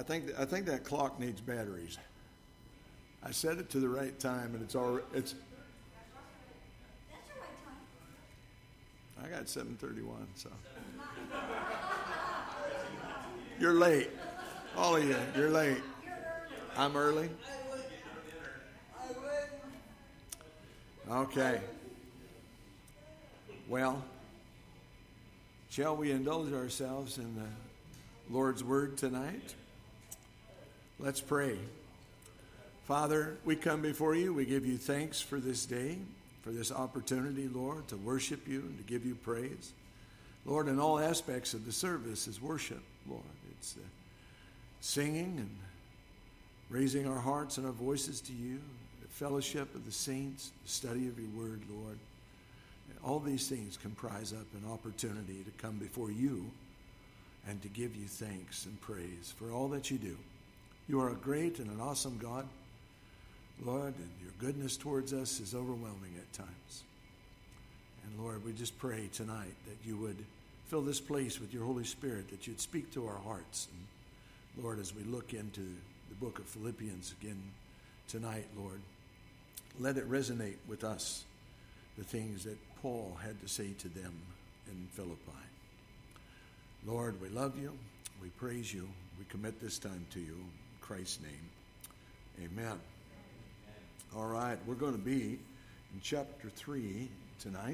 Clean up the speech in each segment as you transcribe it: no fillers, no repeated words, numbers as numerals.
I think that clock needs batteries. I set it to the right time, and it's. That's the right time. I got 7:31, so you're late. All of you, you're late. I'm early. Okay. Well, shall we indulge ourselves in the Lord's Word tonight? Let's pray. Father, we come before you. We give you thanks for this day, for this opportunity, Lord, to worship you and to give you praise. Lord, in all aspects of the service is worship, Lord. It's singing and raising our hearts and our voices to you, the fellowship of the saints, the study of your word, Lord. And all these things comprise up an opportunity to come before you and to give you thanks and praise for all that you do. You are a great and an awesome God, Lord, and your goodness towards us is overwhelming at times. And Lord, we just pray tonight that you would fill this place with your Holy Spirit, that you'd speak to our hearts. And Lord, as we look into the book of Philippians again tonight, Lord, let it resonate with us, the things that Paul had to say to them in Philippi. Lord, we love you. We praise you. We commit this time to you. In Christ's name, amen. All right, we're going to be in chapter 3 tonight.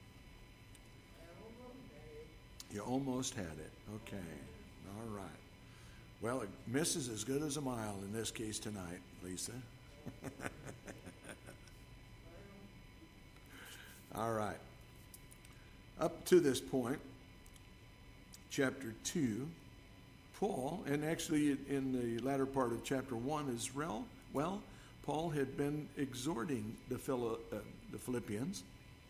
You almost had it. Okay. All right. Well, it misses as good as a mile in this case tonight, Lisa. All right. Up to this point, chapter 2, Paul, and actually in the latter part of chapter 1 as well, Paul had been exhorting the Philippians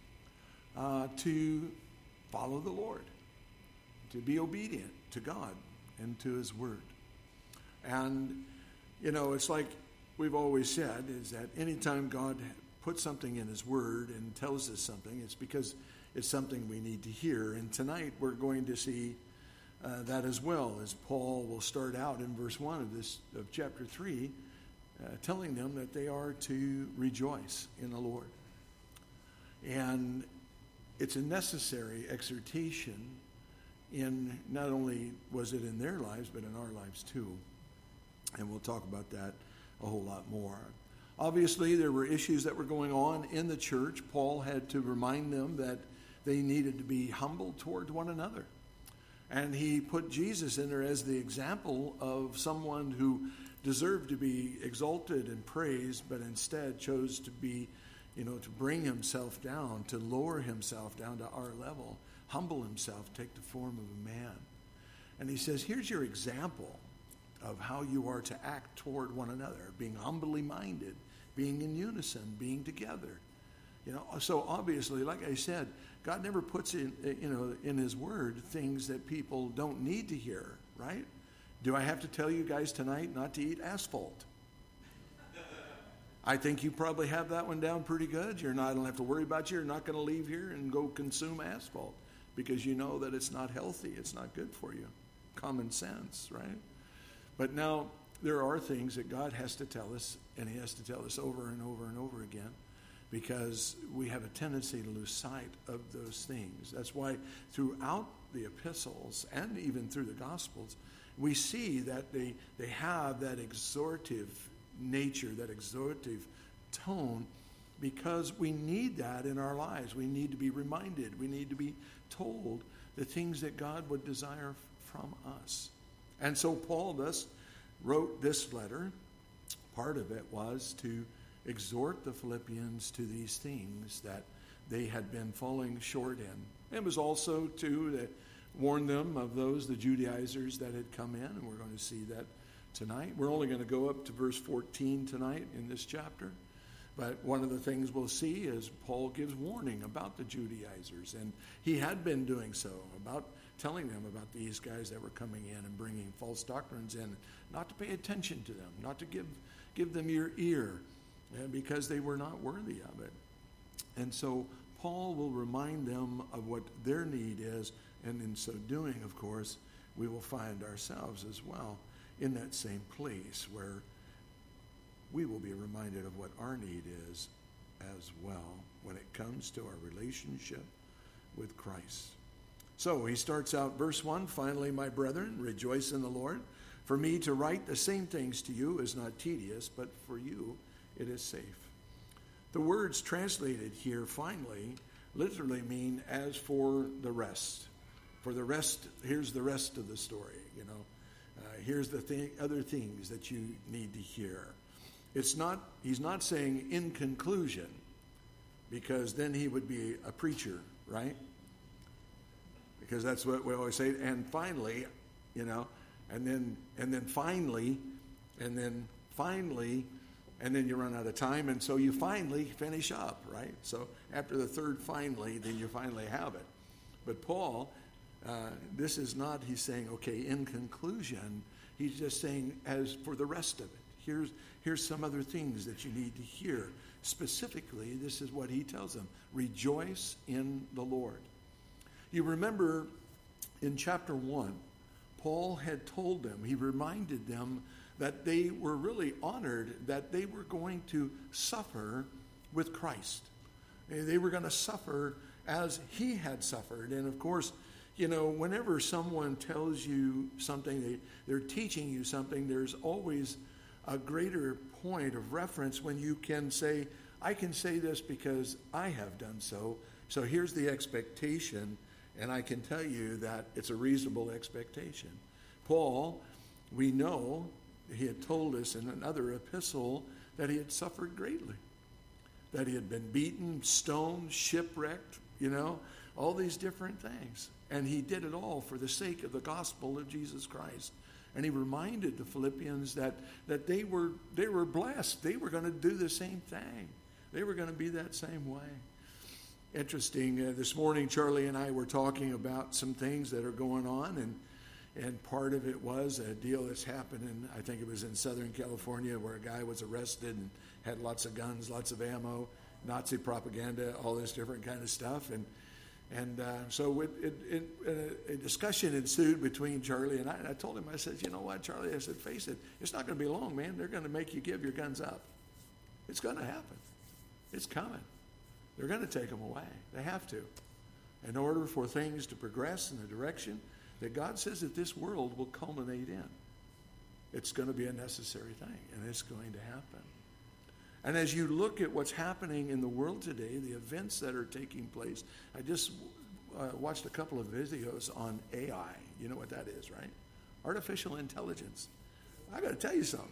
to follow the Lord, to be obedient to God and to his word. And, you know, it's like we've always said, is that anytime God puts something in his word and tells us something, it's because it's something we need to hear. And tonight we're going to see that as well, as Paul will start out in verse 1 of chapter 3, telling them that they are to rejoice in the Lord. And it's a necessary exhortation in, not only was it in their lives, but in our lives too. And we'll talk about that a whole lot more. Obviously, there were issues that were going on in the church. Paul had to remind them that they needed to be humble toward one another. And he put Jesus in there as the example of someone who deserved to be exalted and praised, but instead chose to be, to bring himself down, to lower himself down to our level, humble himself, take the form of a man. And he says, here's your example of how you are to act toward one another, being humbly minded, being in unison, being together. So obviously, like I said, God never puts in his word things that people don't need to hear, right? Do I have to tell you guys tonight not to eat asphalt? I think you probably have that one down pretty good. I don't have to worry about you. You're not going to leave here and go consume asphalt because you know that it's not healthy. It's not good for you. Common sense, right? But now there are things that God has to tell us, and he has to tell us over and over and over again, because we have a tendency to lose sight of those things. That's why throughout the epistles and even through the Gospels, we see that they have that exhortive nature, that exhortive tone, because we need that in our lives. We need to be reminded. We need to be told the things that God would desire from us. And so Paul thus wrote this letter. Part of it was to exhort the Philippians to these things that they had been falling short in. It was also to warn them of the Judaizers that had come in, and we're going to see that tonight. We're only going to go up to verse 14 tonight in this chapter. But one of the things we'll see is Paul gives warning about the Judaizers, and he had been doing so, about telling them about these guys that were coming in and bringing false doctrines in, not to pay attention to them, not to give them your ear, because they were not worthy of it. And so Paul will remind them of what their need is, and in so doing, of course, we will find ourselves as well in that same place where we will be reminded of what our need is as well when it comes to our relationship with Christ. So he starts out verse 1, finally, my brethren, rejoice in the Lord. For me to write the same things to you is not tedious, but for you it is safe. The words translated here, finally, literally mean as for the rest. For the rest, here's the rest of the story, here's the other things that you need to hear. He's not saying in conclusion, because then he would be a preacher, right? Because that's what we always say. And finally, and then finally, and then you run out of time, and so you finally finish up, right? So after the third finally, then you finally have it. But Paul, this is not, he's saying, okay, in conclusion, he's just saying as for the rest of it. Here's some other things that you need to hear. Specifically, this is what he tells them. Rejoice in the Lord. You remember in chapter 1, Paul had told them, he reminded them that they were really honored that they were going to suffer with Christ. They were going to suffer as he had suffered. And of course, whenever someone tells you something, they're teaching you something, there's always a greater point of reference when you can say, I can say this because I have done so. So here's the expectation, and I can tell you that it's a reasonable expectation. Paul, we know, he had told us in another epistle that he had suffered greatly, that he had been beaten, stoned, shipwrecked, all these different things. And he did it all for the sake of the gospel of Jesus Christ. And he reminded the Philippians that they were blessed. They were going to do the same thing. They were going to be that same way. Interesting, this morning Charlie and I were talking about some things that are going on, and part of it was a deal that's happened in, I think it was in Southern California, where a guy was arrested and had lots of guns, lots of ammo, Nazi propaganda, all this different kind of stuff. So a discussion ensued between Charlie and I. And I told him, I said, you know what, Charlie? I said, face it, it's not going to be long, man. They're going to make you give your guns up. It's going to happen. It's coming. They're going to take them away. They have to. In order for things to progress in the direction that God says that this world will culminate in. It's going to be a necessary thing, and it's going to happen. And as you look at what's happening in the world today, the events that are taking place, I just watched a couple of videos on AI. You know what that is, right? Artificial intelligence. I got to tell you something.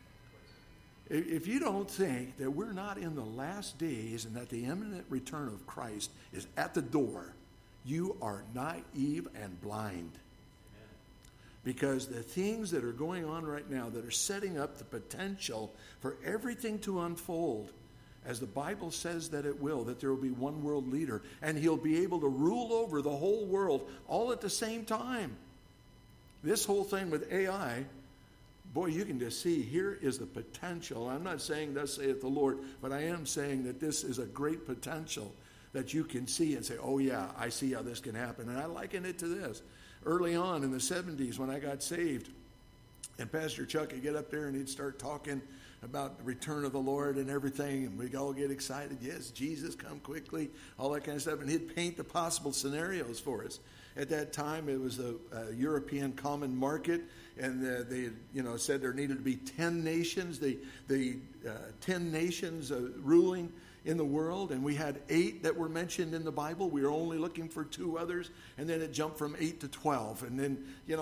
If you don't think that we're not in the last days and that the imminent return of Christ is at the door, you are naive and blind. Because the things that are going on right now that are setting up the potential for everything to unfold, as the Bible says that it will, that there will be one world leader, and he'll be able to rule over the whole world all at the same time. This whole thing with AI, boy, you can just see here is the potential. I'm not saying thus saith the Lord, but I am saying that this is a great potential that you can see and say, oh yeah, I see how this can happen. And I liken it to this. Early on in the 70s when I got saved, and Pastor Chuck would get up there and he'd start talking about the return of the Lord and everything, and we'd all get excited. Yes, Jesus, come quickly, all that kind of stuff. And he'd paint the possible scenarios for us. At that time, it was the European Common Market, and they said there needed to be 10 nations, the 10 nations ruling in the world, and we had 8 that were mentioned in the Bible. We were only looking for 2 others, and then it jumped from 8 to 12. And then,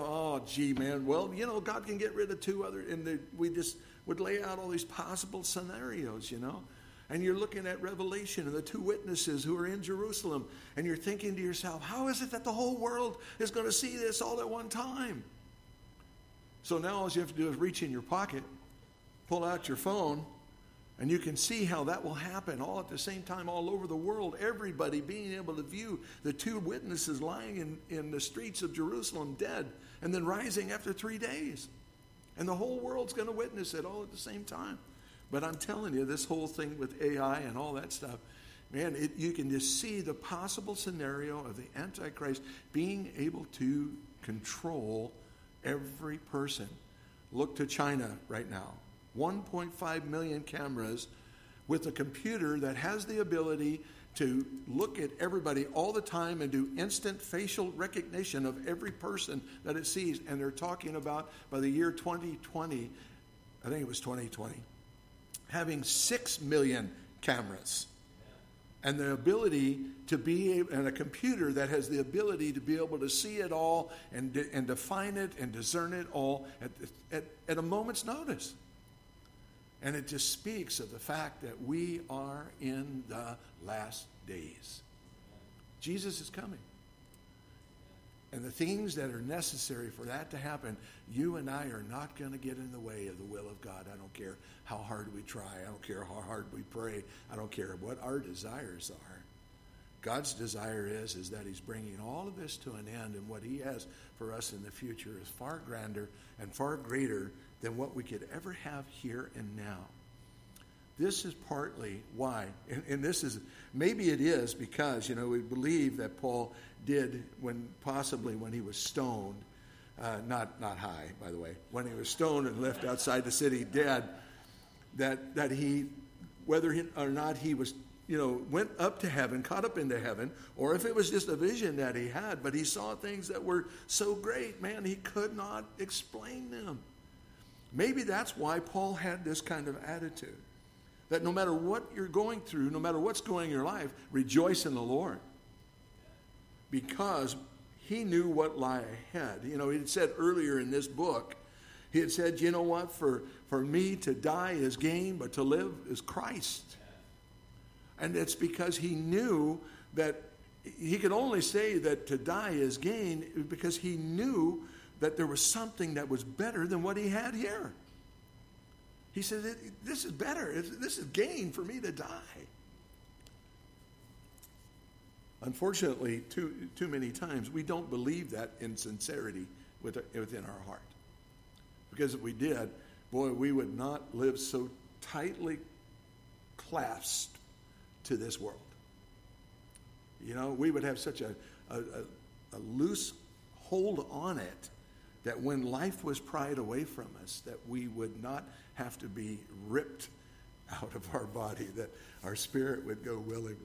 God can get rid of 2 others, and we just would lay out all these possible scenarios, And you're looking at Revelation and the 2 witnesses who are in Jerusalem, and you're thinking to yourself, how is it that the whole world is going to see this all at one time? So now all you have to do is reach in your pocket, pull out your phone, and you can see how that will happen all at the same time all over the world. Everybody being able to view the 2 witnesses lying in the streets of Jerusalem dead and then rising after 3 days. And the whole world's going to witness it all at the same time. But I'm telling you, this whole thing with AI and all that stuff, man, you can just see the possible scenario of the Antichrist being able to control every person. Look to China right now. 1.5 million cameras with a computer that has the ability to look at everybody all the time and do instant facial recognition of every person that it sees. And they're talking about, by the year 2020, I think it was 2020, having 6 million cameras. And the ability to be, and a computer that has the ability to be able to see it all and define it and discern it all at a moment's notice. And it just speaks of the fact that we are in the last days. Jesus is coming. And the things that are necessary for that to happen, you and I are not going to get in the way of the will of God. I don't care how hard we try. I don't care how hard we pray. I don't care what our desires are. God's desire is that he's bringing all of this to an end, and what he has for us in the future is far grander and far greater than what we could ever have here and now. This is partly why, and this is, maybe it is because, we believe that Paul did when he was stoned, not high, by the way, when he was stoned and left outside the city dead, that he, whether or not he was, went up to heaven, caught up into heaven, or if it was just a vision that he had, but he saw things that were so great, man, he could not explain them. Maybe that's why Paul had this kind of attitude. That no matter what you're going through, no matter what's going in your life, rejoice in the Lord. Because he knew what lay ahead. He had said earlier in this book, he had said, you know what, for me to die is gain, but to live is Christ. And it's because he knew that he could only say that to die is gain because he knew that there was something that was better than what he had here. He said, this is better. This is gain for me to die. Unfortunately, too many times, we don't believe that in sincerity within our heart. Because if we did, boy, we would not live so tightly clasped to this world. We would have such a loose hold on it that when life was pried away from us, that we would not have to be ripped out of our body, that our spirit would go willingly.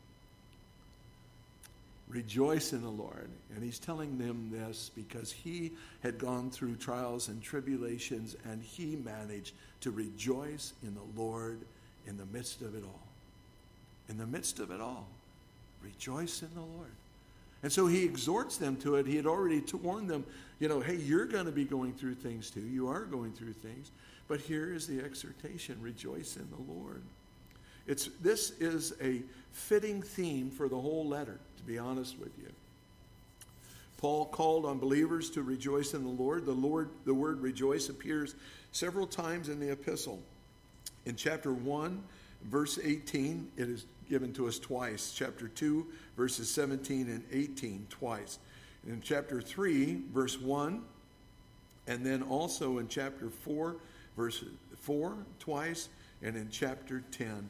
Rejoice in the Lord. And he's telling them this because he had gone through trials and tribulations, and he managed to rejoice in the Lord in the midst of it all. In the midst of it all, rejoice in the Lord. And so he exhorts them to it. He had already warned them, hey, you're going to be going through things too. You are going through things. But here is the exhortation, rejoice in the Lord. This is a fitting theme for the whole letter, to be honest with you. Paul called on believers to rejoice in the Lord. The word rejoice appears several times in the epistle. In chapter 1, verse 18, it is given to us twice. Chapter 2, verses 17 and 18, twice. In chapter 3, verse 1, and then also in chapter 4, verse 4, twice, and in chapter 10,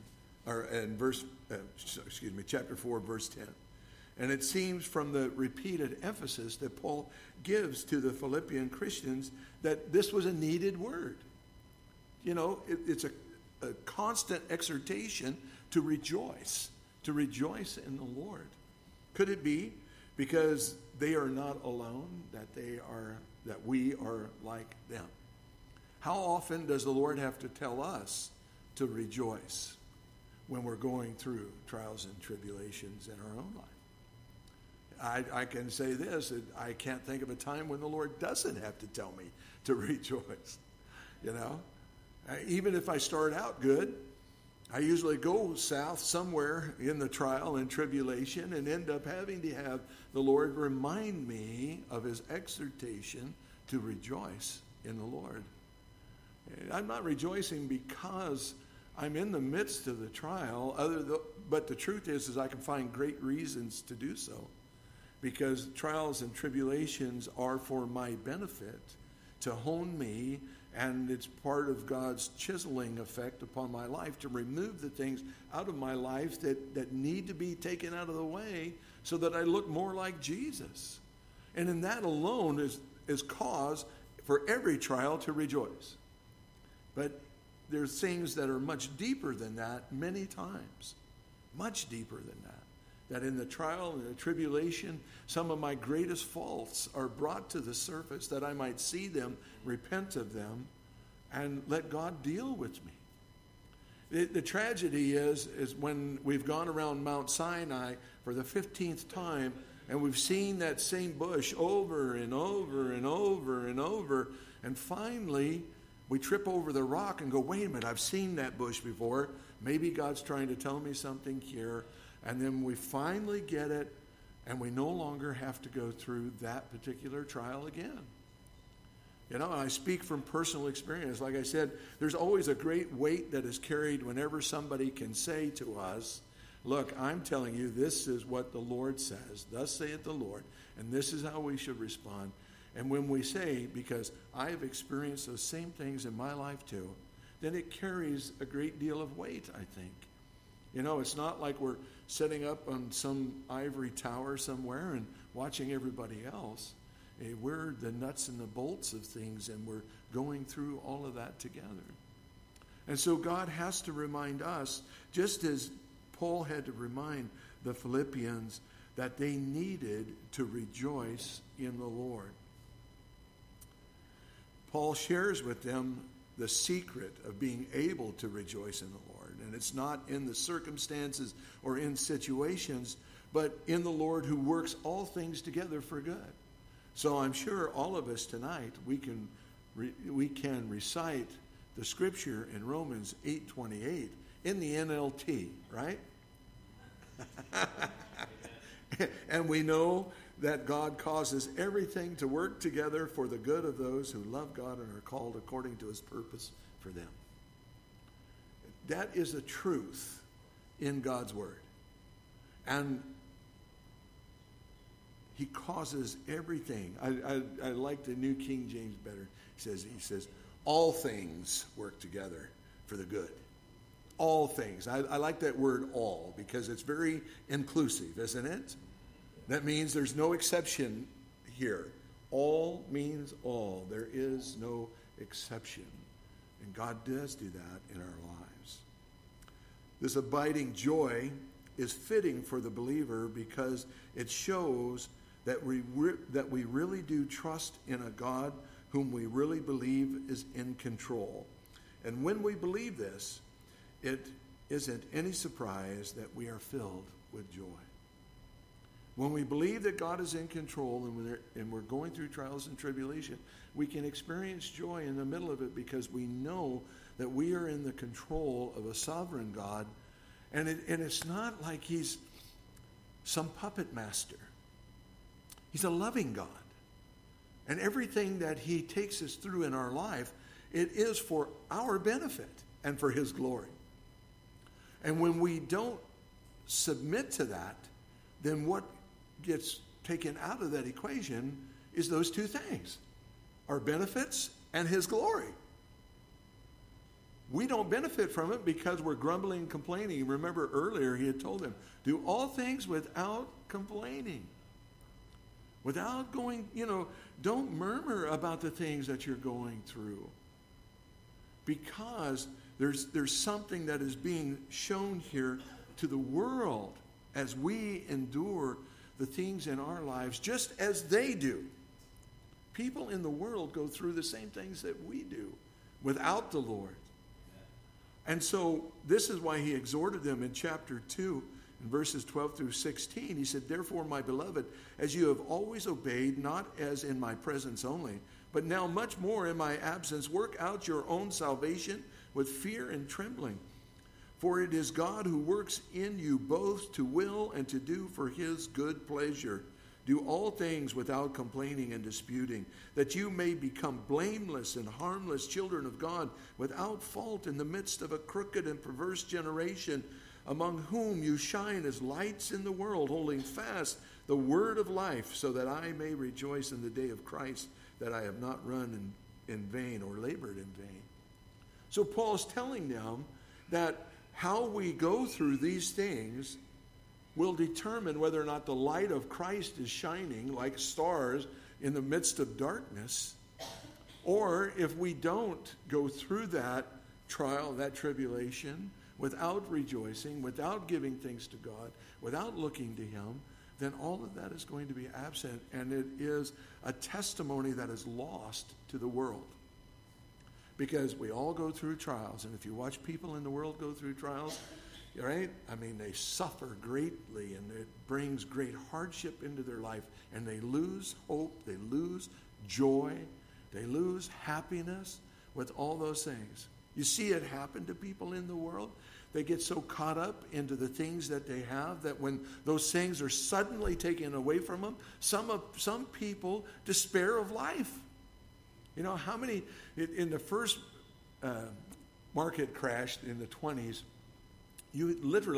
chapter 4, verse 10. And it seems from the repeated emphasis that Paul gives to the Philippian Christians that this was a needed word. It's a constant exhortation to rejoice in the Lord. Could it be because they are not alone, that we are like them? How often does the Lord have to tell us to rejoice when we're going through trials and tribulations in our own life? I can say this, I can't think of a time when the Lord doesn't have to tell me to rejoice. Even if I start out good, I usually go south somewhere in the trial and tribulation and end up having to have the Lord remind me of his exhortation to rejoice in the Lord. I'm not rejoicing because I'm in the midst of the trial, but the truth is I can find great reasons to do so. Because trials and tribulations are for my benefit, to hone me, and it's part of God's chiseling effect upon my life to remove the things out of my life that need to be taken out of the way so that I look more like Jesus. And in that alone is cause for every trial to rejoice. But there's things that are much deeper than that many times. Much deeper than that. That in the trial and the tribulation, some of my greatest faults are brought to the surface that I might see them, repent of them, and let God deal with me. The tragedy is when we've gone around Mount Sinai for the 15th time, and we've seen that same bush over and over and over and over, and finally we trip over the rock and go, wait a minute, I've seen that bush before. Maybe God's trying to tell me something here. And then we finally get it, and we no longer have to go through that particular trial again. You know, I speak from personal experience. Like I said, there's always a great weight that is carried whenever somebody can say to us, look, I'm telling you, this is what the Lord says. Thus saith the Lord. And this is how we should respond. And when we say, because I have experienced those same things in my life too, then it carries a great deal of weight, I think. You know, it's not like we're setting up on some ivory tower somewhere and watching everybody else. We're the nuts and the bolts of things, and we're going through all of that together. And so God has to remind us, just as Paul had to remind the Philippians that they needed to rejoice in the Lord. Paul shares with them the secret of being able to rejoice in the Lord. And it's not in the circumstances or in situations, but in the Lord who works all things together for good. So I'm sure all of us tonight, we can recite the scripture in Romans 8:28 in the NLT, right? And we know that God causes everything to work together for the good of those who love God and are called according to his purpose for them. That is a truth in God's word. And he causes everything. I like the New King James better. He says, all things work together for the good. All things. I like that word all because it's very inclusive, isn't it? That means there's no exception here. All means all. There is no exception. And God does do that in our lives. This abiding joy is fitting for the believer because it shows that we really do trust in a God whom we really believe is in control. And when we believe this, it isn't any surprise that we are filled with joy. When we believe that God is in control and we're going through trials and tribulation, we can experience joy in the middle of it because we know that we are in the control of a sovereign God. And it's not like he's some puppet master. He's a loving God. And everything that he takes us through in our life, it is for our benefit and for his glory. And when we don't submit to that, then what gets taken out of that equation is those two things, our benefits and his glory. We don't benefit from it because we're grumbling and complaining. Remember earlier he had told them, do all things without complaining. Without going, don't murmur about the things that you're going through. Because there's something that is being shown here to the world as we endure the things in our lives just as they do. People in the world go through the same things that we do without the Lord. And so this is why he exhorted them in chapter 2, in verses 12 through 16. He said, therefore, my beloved, as you have always obeyed, not as in my presence only, but now much more in my absence, work out your own salvation with fear and trembling. For it is God who works in you both to will and to do for his good pleasure. Do all things without complaining and disputing, that you may become blameless and harmless children of God, without fault in the midst of a crooked and perverse generation, among whom you shine as lights in the world, holding fast the word of life, so that I may rejoice in the day of Christ, that I have not run in vain or labored in vain. So Paul's telling them that how we go through these things will determine whether or not the light of Christ is shining like stars in the midst of darkness, Or if we don't go through that trial, that tribulation, without rejoicing, without giving thanks to God, without looking to him, then all of that is going to be absent, and it is a testimony that is lost to the world. Because we all go through trials, and if you watch people in the world go through trials, right? I mean, they suffer greatly, and it brings great hardship into their life, and they lose hope, they lose joy, they lose happiness with all those things. You see it happen to people in the world. They get so caught up into the things that they have that when those things are suddenly taken away from them, some people despair of life. You know, how many, in the first market crash in the 20s, you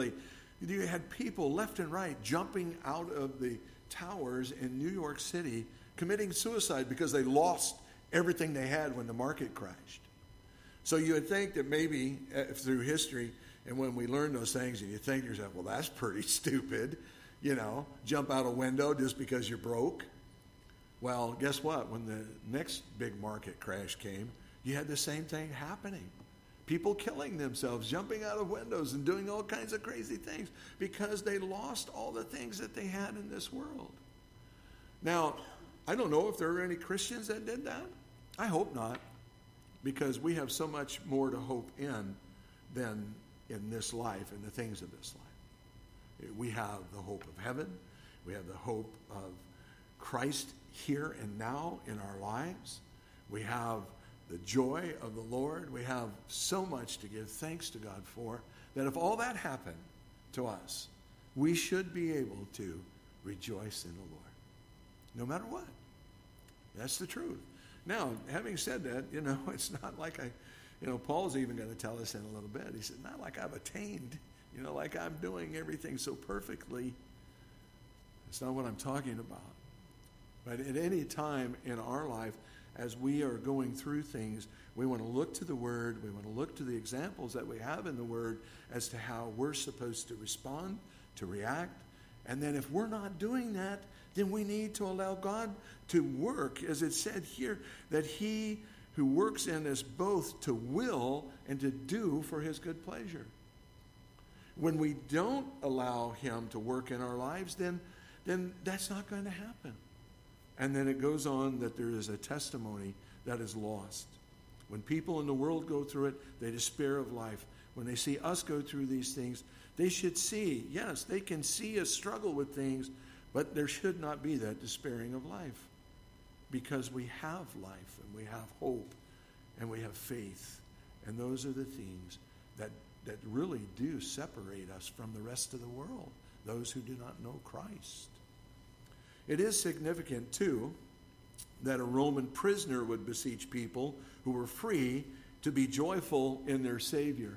had people left and right jumping out of the towers in New York City committing suicide because they lost everything they had when the market crashed. So you would think that maybe through history, and when we learn those things, and you think to yourself, well, that's pretty stupid, jump out a window just because you're broke. Well, guess what? When the next big market crash came, you had the same thing happening. People killing themselves, jumping out of windows and doing all kinds of crazy things because they lost all the things that they had in this world. Now, I don't know if there are any Christians that did that. I hope not, because we have so much more to hope in than in this life and the things of this life. We have the hope of heaven. We have the hope of Christ here and now in our lives. We have the joy of the Lord. We have so much to give thanks to God for, that if all that happened to us, we should be able to rejoice in the Lord, no matter what. That's the truth. Now, having said that, it's not like Paul's even going to tell us in a little bit. He said, not like I've attained, like I'm doing everything so perfectly. That's not what I'm talking about. But at any time in our life, as we are going through things, we want to look to the Word. We want to look to the examples that we have in the Word as to how we're supposed to respond, to react. And then if we're not doing that, then we need to allow God to work, as it said here, that he who works in us both to will and to do for his good pleasure. When we don't allow him to work in our lives, then that's not going to happen. And then it goes on that there is a testimony that is lost. When people in the world go through it, they despair of life. When they see us go through these things, they should see, yes, they can see us struggle with things, but there should not be that despairing of life, because we have life and we have hope and we have faith. And those are the things that really do separate us from the rest of the world, those who do not know Christ. It is significant, too, that a Roman prisoner would beseech people who were free to be joyful in their Savior.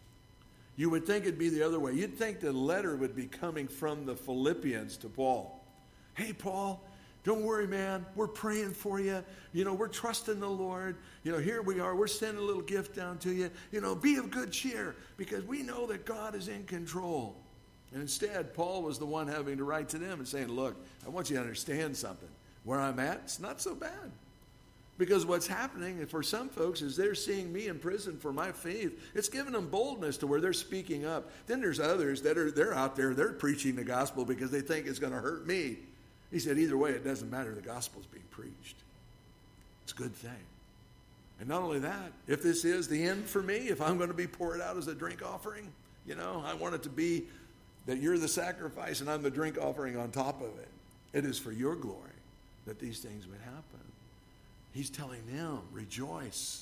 You would think it'd be the other way. You'd think the letter would be coming from the Philippians to Paul. Hey, Paul, don't worry, man. We're praying for you. We're trusting the Lord. Here we are. We're sending a little gift down to you. Be of good cheer, because we know that God is in control. And instead, Paul was the one having to write to them and saying, look, I want you to understand something. Where I'm at, it's not so bad. Because what's happening for some folks is they're seeing me in prison for my faith. It's given them boldness to where they're speaking up. Then there's others they're out there, they're preaching the gospel because they think it's going to hurt me. He said, either way, it doesn't matter. The gospel's being preached. It's a good thing. And not only that, if this is the end for me, if I'm going to be poured out as a drink offering, I want it to be that you're the sacrifice and I'm the drink offering on top of it. It is for your glory that these things would happen. He's telling them, rejoice.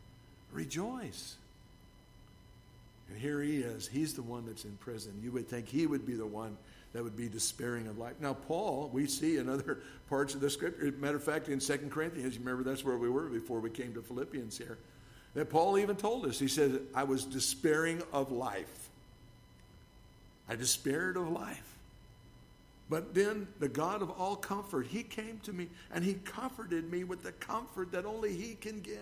Rejoice. And here he is. He's the one that's in prison. You would think he would be the one that would be despairing of life. Now, Paul, we see in other parts of the scripture, matter of fact, in 2 Corinthians, you remember that's where we were before we came to Philippians here, that Paul even told us, he said, I was despairing of life. I despaired of life. But then the God of all comfort, he came to me and he comforted me with the comfort that only he can give.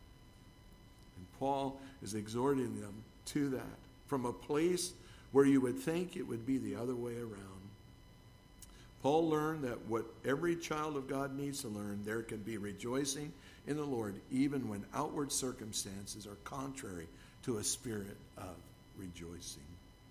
And Paul is exhorting them to that from a place where you would think it would be the other way around. Paul learned that what every child of God needs to learn, there can be rejoicing in the Lord, even when outward circumstances are contrary to a spirit of rejoicing.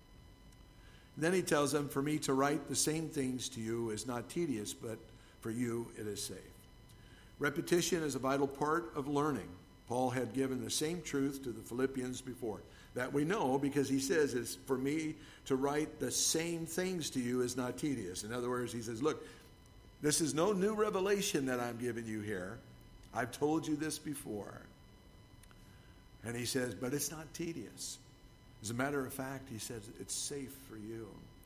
Then he tells them, for me to write the same things to you is not tedious, but for you it is safe. Repetition is a vital part of learning. Paul had given the same truth to the Philippians before. That we know because he says, it's for me to write the same things to you is not tedious. In other words, he says, look, this is no new revelation that I'm giving you here. I've told you this before. And he says, but it's not tedious. As a matter of fact, he says, it's safe for you.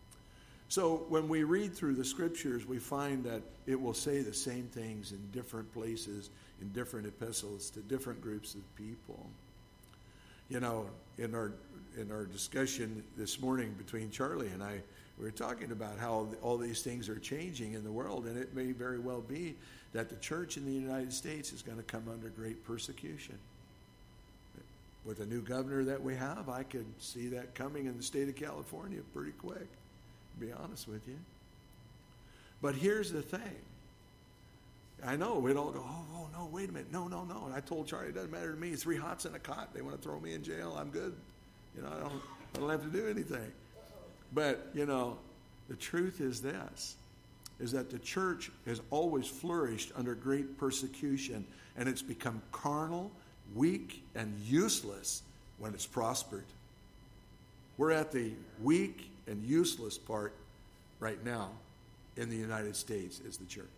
So when we read through the scriptures, we find that it will say the same things in different places, in different epistles to different groups of people. You know, in our discussion this morning between Charlie and I, we were talking about how all these things are changing in the world, and it may very well be that the church in the United States is going to come under great persecution. With the new governor that we have, I could see that coming in the state of California pretty quick, to be honest with you. But here's the thing. I know we'd all go, oh, no, wait a minute. No. And I told Charlie, it doesn't matter to me. 3 hots and a cot. They want to throw me in jail. I'm good. You know, I don't have to do anything. But, you know, the truth is this, is that the church has always flourished under great persecution, and it's become carnal, weak, and useless when it's prospered. We're at the weak and useless part right now in the United States as the church.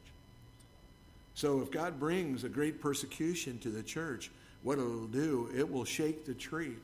So if God brings a great persecution to the church, what it'll do, it will shake the tree.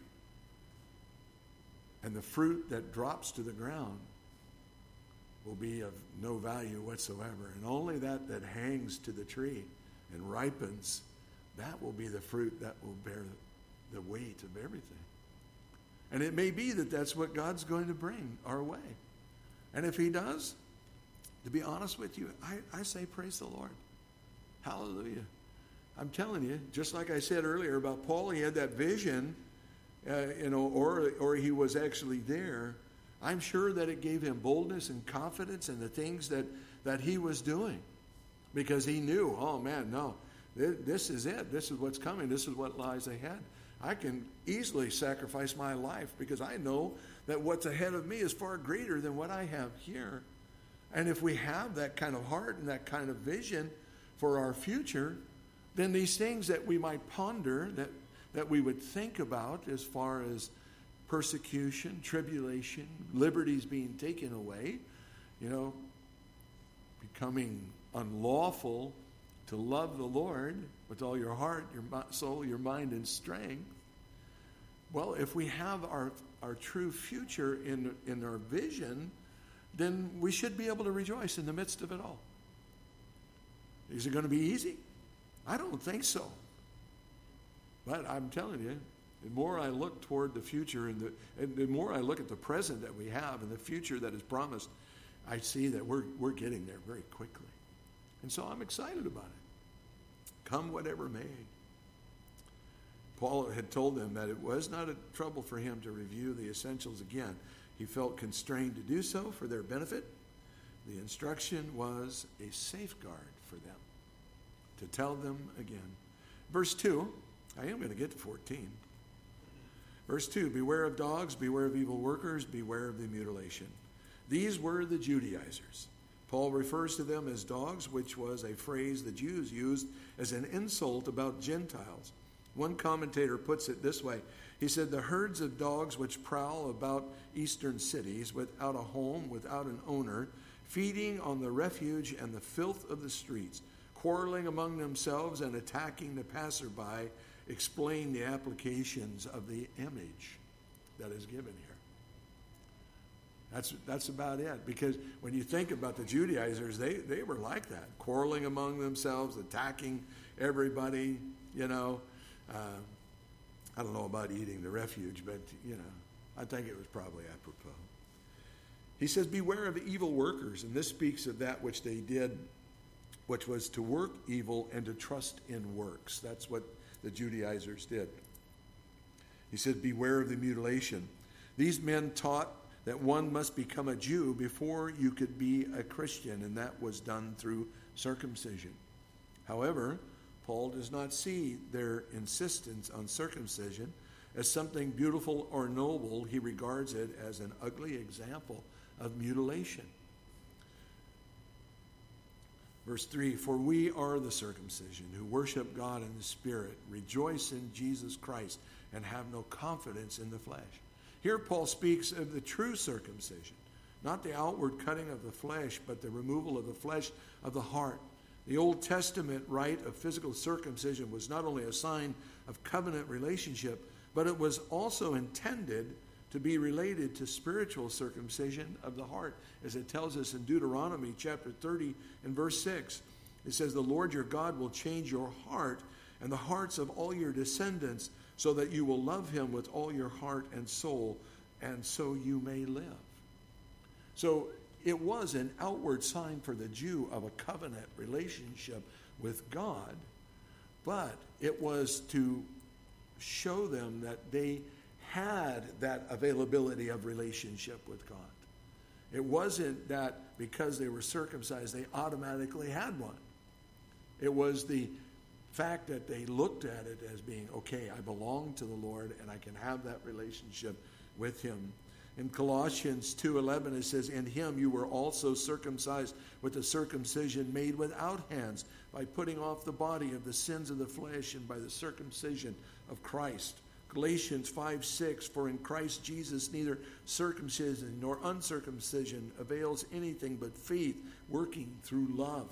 And the fruit that drops to the ground will be of no value whatsoever. And only that hangs to the tree and ripens, that will be the fruit that will bear the weight of everything. And it may be that that's what God's going to bring our way. And if he does, to be honest with you, I say praise the Lord. Hallelujah. I'm telling you, just like I said earlier about Paul, he had that vision, or he was actually there. I'm sure that it gave him boldness and confidence in the things that he was doing. Because he knew, oh man, no, this is it. This is what's coming. This is what lies ahead. I can easily sacrifice my life because I know that what's ahead of me is far greater than what I have here. And if we have that kind of heart and that kind of vision for our future, then these things that we might ponder, that we would think about as far as persecution, tribulation, liberties being taken away, becoming unlawful to love the Lord with all your heart, your soul, your mind, and strength. Well, if we have our true future in our vision, then we should be able to rejoice in the midst of it all. Is it going to be easy? I don't think so. But I'm telling you, the more I look toward the future and the more I look at the present that we have and the future that is promised, I see that we're getting there very quickly. And so I'm excited about it. Come whatever may. Paul had told them that it was not a trouble for him to review the essentials again. He felt constrained to do so for their benefit. The instruction was a safeguard for them, to tell them again. Verse 2, I am going to get to 14. Verse 2, beware of dogs, beware of evil workers, beware of the mutilation. These were the Judaizers. Paul refers to them as dogs, which was a phrase the Jews used as an insult about Gentiles. One commentator puts it this way. He said, the herds of dogs which prowl about eastern cities without a home, without an owner, feeding on the refuge and the filth of the streets, quarreling among themselves and attacking the passerby, explain the applications of the image that is given here. That's about it. Because when you think about the Judaizers, they were like that, quarreling among themselves, attacking everybody, I don't know about eating the refuge, but, I think it was probably apropos. He says, beware of evil workers, and this speaks of that which they did, which was to work evil and to trust in works. That's what the Judaizers did. He said, beware of the mutilation. These men taught that one must become a Jew before you could be a Christian, and that was done through circumcision. However, Paul does not see their insistence on circumcision as something beautiful or noble. He regards it as an ugly example of mutilation. Verse 3, for we are the circumcision who worship God in the Spirit, rejoice in Jesus Christ, and have no confidence in the flesh. Here Paul speaks of the true circumcision, not the outward cutting of the flesh, but the removal of the flesh of the heart. The Old Testament rite of physical circumcision was not only a sign of covenant relationship, but it was also intended to be related to spiritual circumcision of the heart, as it tells us in Deuteronomy chapter 30 and verse 6. It says, the Lord your God will change your heart and the hearts of all your descendants, so that you will love him with all your heart and soul, and so you may live. So it was an outward sign for the Jew of a covenant relationship with God, but it was to show them that they had that availability of relationship with God. It wasn't that because they were circumcised, they automatically had one. It was the fact that they looked at it as being, okay, I belong to the Lord and I can have that relationship with him. In Colossians 2:11 it says, in him you were also circumcised with a circumcision made without hands, by putting off the body of the sins of the flesh and by the circumcision of Christ. Galatians 5:6, for in Christ Jesus neither circumcision nor uncircumcision avails anything but faith working through love.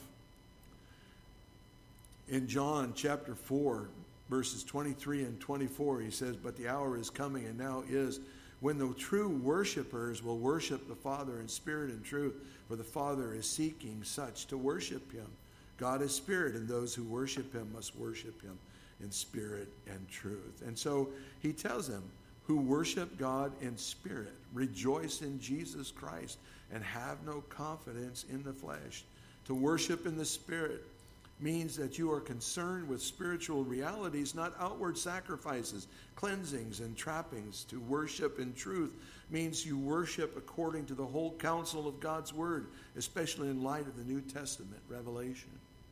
In John chapter 4, verses 23 and 24, he says, but the hour is coming and now is, when the true worshipers will worship the Father in spirit and truth, for the Father is seeking such to worship him. God is spirit, and those who worship him must worship him in spirit and truth. And so he tells them, who worship God in spirit, rejoice in Jesus Christ, and have no confidence in the flesh. To worship in the Spirit means that you are concerned with spiritual realities, not outward sacrifices, cleansings, and trappings. To worship in truth means you worship according to the whole counsel of God's Word, especially in light of the New Testament revelation.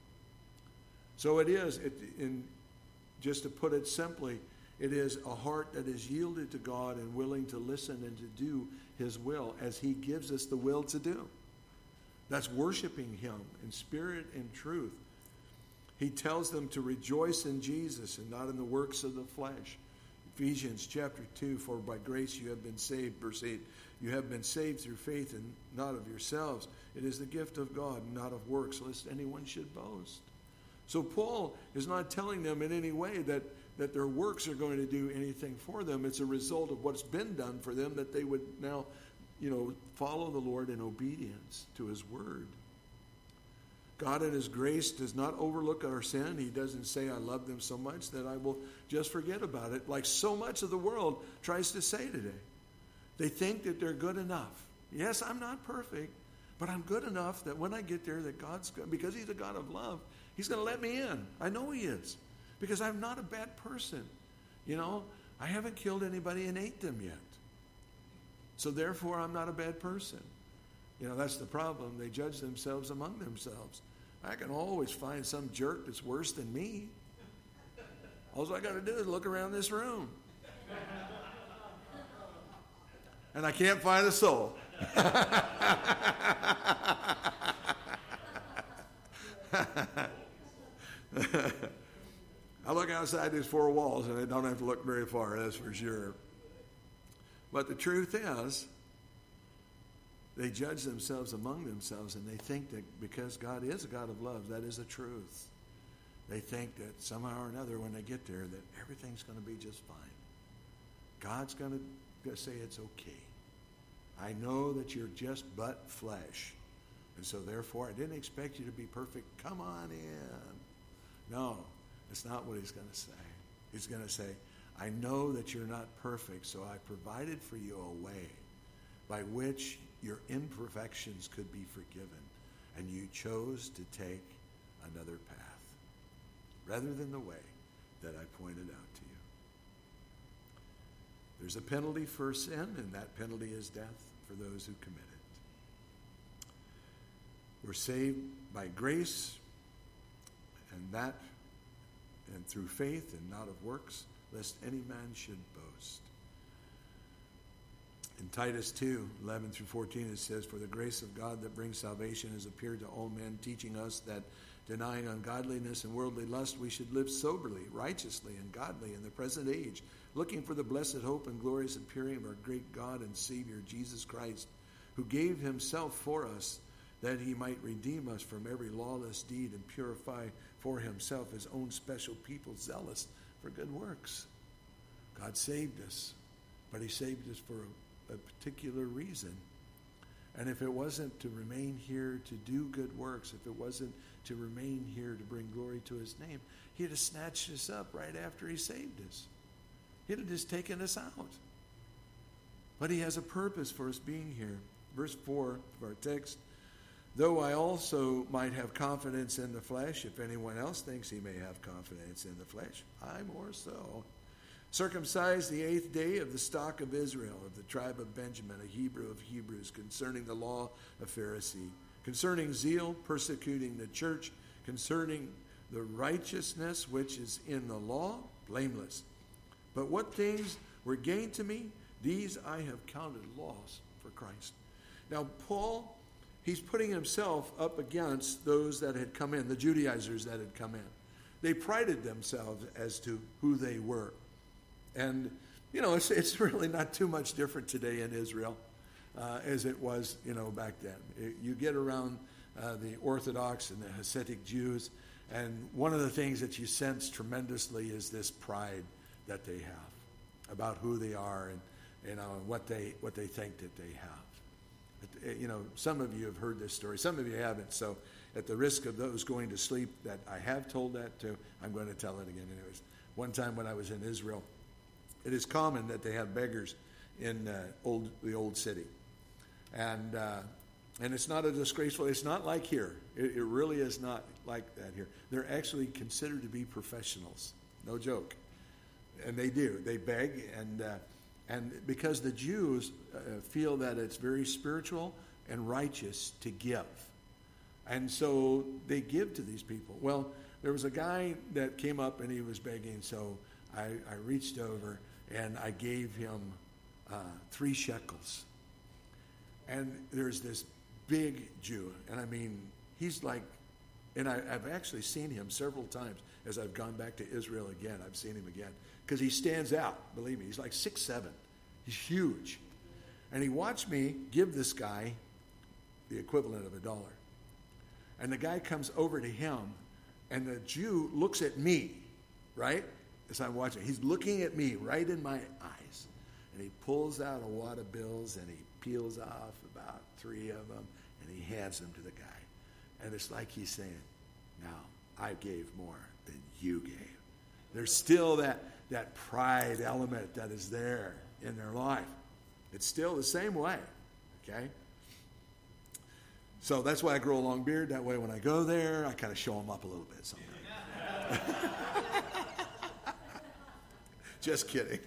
So it is, just to put it simply, it is a heart that is yielded to God and willing to listen and to do his will as he gives us the will to do. That's worshiping him in spirit and truth. He tells them to rejoice in Jesus and not in the works of the flesh. Ephesians chapter 2, for by grace you have been saved, verse 8. You have been saved through faith and not of yourselves. It is the gift of God, not of works, lest anyone should boast. So Paul is not telling them in any way that their works are going to do anything for them. It's a result of what's been done for them, that they would now, follow the Lord in obedience to his word. God in his grace does not overlook our sin. He doesn't say, I love them so much that I will just forget about it, like so much of the world tries to say today. They think that they're good enough. Yes, I'm not perfect, but I'm good enough that when I get there, that God's good, because he's a God of love, he's going to let me in. I know he is, because I'm not a bad person. I haven't killed anybody and ate them yet. So therefore, I'm not a bad person. That's the problem. They judge themselves among themselves. I can always find some jerk that's worse than me. All I got to do is look around this room. And I can't find a soul. I look outside these four walls and I don't have to look very far, that's for sure. But the truth is, they judge themselves among themselves, and they think that because God is a God of love, that is the truth. They think that somehow or another when they get there that everything's going to be just fine. God's going to say it's okay. I know that you're just but flesh, and so therefore I didn't expect you to be perfect. Come on in. No, it's not what he's going to say. He's going to say, I know that you're not perfect, so I provided for you a way by which your imperfections could be forgiven, and you chose to take another path rather than the way that I pointed out to you. There's a penalty for sin, and that penalty is death for those who commit it. We're saved by grace, and that and through faith and not of works, lest any man should boast. In Titus 2, 11 through 14, it says, "For the grace of God that brings salvation has appeared to all men, teaching us that denying ungodliness and worldly lust, we should live soberly, righteously, and godly in the present age, looking for the blessed hope and glorious appearing of our great God and Savior, Jesus Christ, who gave himself for us, that he might redeem us from every lawless deed and purify for himself his own special people, zealous for good works." God saved us, but he saved us for a particular reason. And if it wasn't to remain here to do good works, if it wasn't to remain here to bring glory to his name, he'd have snatched us up right after he saved us. He'd have just taken us out. But he has a purpose for us being here. Verse 4 of our text, "Though I also might have confidence in the flesh, if anyone else thinks he may have confidence in the flesh, I more so. Circumcised the 8th day of the stock of Israel, of the tribe of Benjamin, a Hebrew of Hebrews, concerning the law, a Pharisee, concerning zeal, persecuting the church, concerning the righteousness which is in the law, blameless. But what things were gained to me, these I have counted loss for Christ." Now, Paul, he's putting himself up against those that had come in, the Judaizers that had come in. They prided themselves as to who they were. And, it's really not too much different today in Israel as it was, back then. You get around the Orthodox and the Hasidic Jews, and one of the things that you sense tremendously is this pride that they have about who they are and what they think that they have. Some of you have heard this story. Some of you haven't. So at the risk of those going to sleep that I have told that to, I'm going to tell it again anyways. One time when I was in Israel, it is common that they have beggars in the old city. And it's not a disgraceful, it's not like here. It really is not like that here. They're actually considered to be professionals. No joke. And they do. They beg, and because the Jews feel that it's very spiritual and righteous to give. And so they give to these people. Well, there was a guy that came up and he was begging, so I reached over and I gave him 3 shekels. And there's this big Jew, and I mean, he's like, and I've actually seen him several times as I've gone back to Israel again. I've seen him again because he stands out. Believe me, he's like 6'7". He's huge. And he watched me give this guy the equivalent of $1. And the guy comes over to him, and the Jew looks at me, right? As I'm watching. He's looking at me right in my eyes. And he pulls out a wad of bills, and he peels off about 3 of them, and he hands them to the guy. And it's like he's saying, now, I gave more than you gave. There's still that pride element that is there in their life. It's still the same way, okay? So that's why I grow a long beard. That way when I go there, I kind of show them up a little bit sometimes. Just kidding.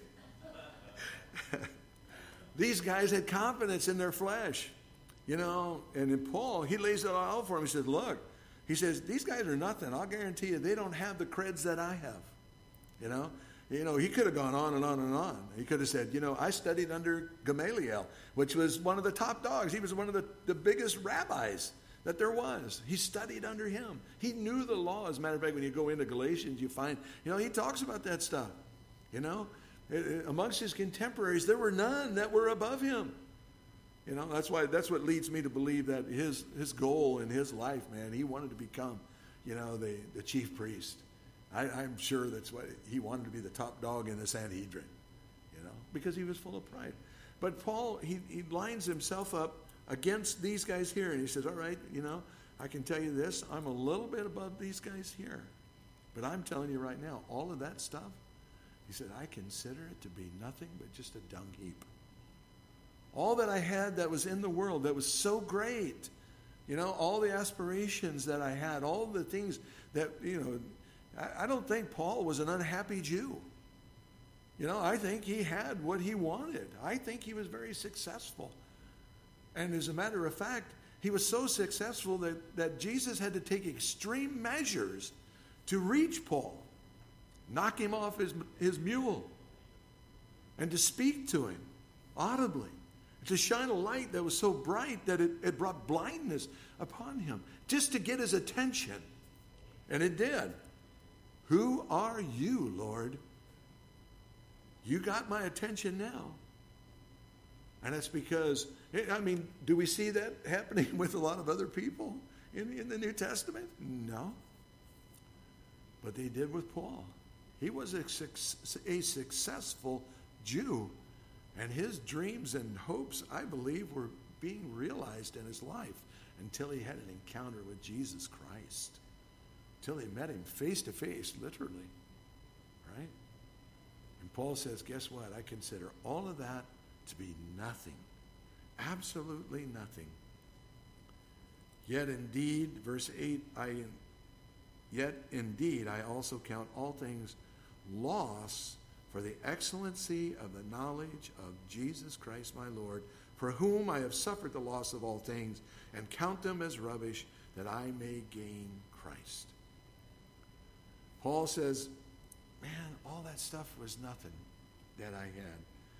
These guys had confidence in their flesh, and in Paul, he lays it all out for them. He says, look, he says, these guys are nothing. I'll guarantee you they don't have the creds that I have, he could have gone on and on and on. He could have said, I studied under Gamaliel, which was one of the top dogs. He was one of the biggest rabbis that there was. He studied under him. He knew the law. As a matter of fact, when you go into Galatians, you find, he talks about that stuff. Amongst his contemporaries, there were none that were above him. That's what leads me to believe that his goal in his life, man, he wanted to become, the chief priest. I'm sure that's what he wanted to be, the top dog in the Sanhedrin, because he was full of pride. But Paul, he lines himself up against these guys here, and he says, all right, I can tell you this, I'm a little bit above these guys here. But I'm telling you right now, all of that stuff, he said, I consider it to be nothing but just a dung heap. All that I had that was in the world that was so great, all the aspirations that I had, all the things that, I don't think Paul was an unhappy Jew. I think he had what he wanted. I think he was very successful. And as a matter of fact, he was so successful that Jesus had to take extreme measures to reach Paul. knock him off his mule, and to speak to him audibly, to shine a light that was so bright that it brought blindness upon him, just to get his attention. And it did. Who are you, Lord? You got my attention now. And that's because, I mean, do we see that happening with a lot of other people in the New Testament? No. But they did with Paul. He was a successful Jew. And his dreams and hopes, I believe, were being realized in his life until he had an encounter with Jesus Christ. Until he met him face to face, literally. Right? And Paul says, guess what? I consider all of that to be nothing. Absolutely nothing. Yet indeed, verse 8, Yet indeed I also count all things loss for the excellency of the knowledge of Jesus Christ my Lord, for whom I have suffered the loss of all things, and count them as rubbish, that I may gain Christ. Paul says, man, all that stuff was nothing that I had.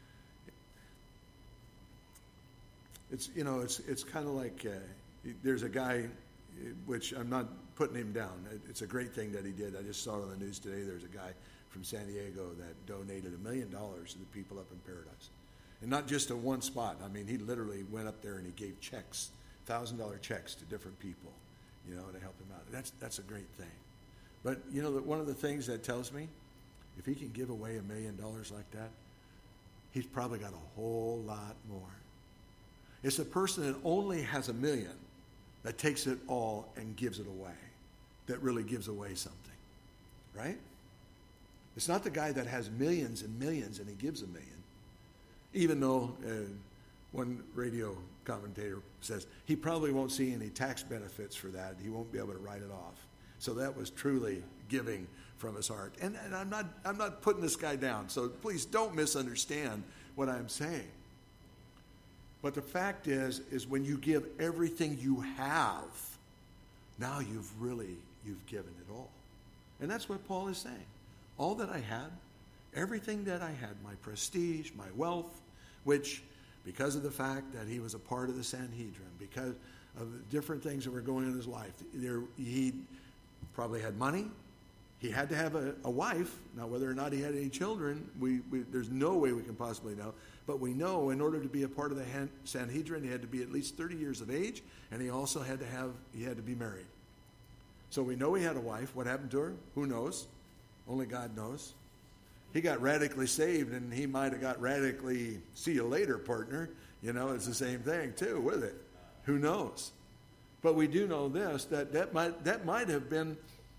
It's kind of like there's a guy, which I'm not putting him down. It's a great thing that he did. I just saw it on the news today. There's a guy from San Diego that donated $1 million to the people up in Paradise. And not just to one spot. I mean, he literally went up there and he gave checks, $1,000 checks to different people, to help him out. That's a great thing. But, one of the things that tells me, if he can give away $1 million like that, he's probably got a whole lot more. It's a person that only has $1 million that takes it all and gives it away, that really gives away something, right? It's not the guy that has millions and millions and he gives $1 million, even though one radio commentator says he probably won't see any tax benefits for that. He won't be able to write it off. So that was truly giving from his heart. And I'm not putting this guy down, so please don't misunderstand what I'm saying. But the fact is when you give everything you have, now you've given it all. And that's what Paul is saying. All that I had, everything that I had, my prestige, my wealth, which, because of the fact that he was a part of the Sanhedrin, because of the different things that were going on in his life, he probably had money. He had to have a wife. Now, whether or not he had any children, there's no way we can possibly know. But we know in order to be a part of the Sanhedrin, he had to be at least 30 years of age, and he also had to be married. So we know he had a wife. What happened to her? Who knows? Only God knows. He got radically saved, and he might have got radically, see you later, partner. It's the same thing, too, with it. Who knows? But we do know this, that might have been,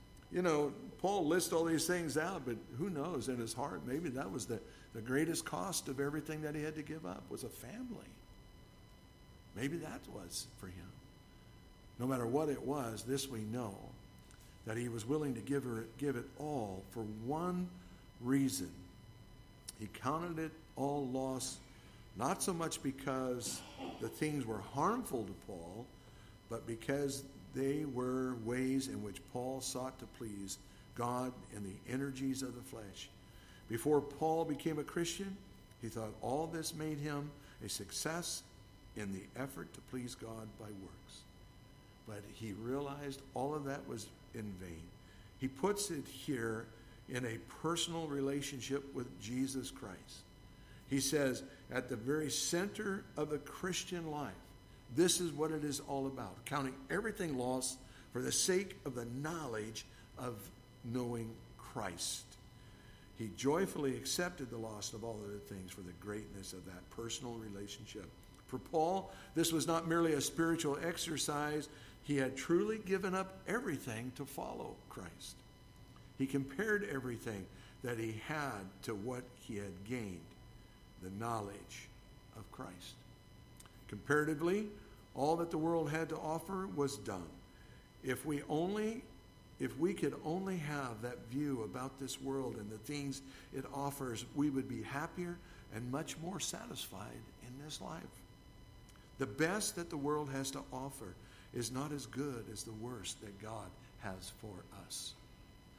Paul lists all these things out, but who knows in his heart, maybe that was the greatest cost of everything that he had to give up was a family. Maybe that was for him. No matter what it was, this we know, that he was willing to give it all for one reason. He counted it all loss, not so much because the things were harmful to Paul, but because they were ways in which Paul sought to please God in the energies of the flesh. Before Paul became a Christian, he thought all this made him a success in the effort to please God by works. But he realized all of that was in vain. He puts it here in a personal relationship with Jesus Christ. He says, at the very center of the Christian life, this is what it is all about, counting everything lost for the sake of the knowledge of knowing Christ. He joyfully accepted the loss of all other things for the greatness of that personal relationship. For Paul, this was not merely a spiritual exercise. He had truly given up everything to follow Christ. He compared everything that he had to what he had gained, the knowledge of Christ. Comparatively, all that the world had to offer was dung. If we could only have that view about this world and the things it offers, we would be happier and much more satisfied in this life. The best that the world has to offer is not as good as the worst that God has for us.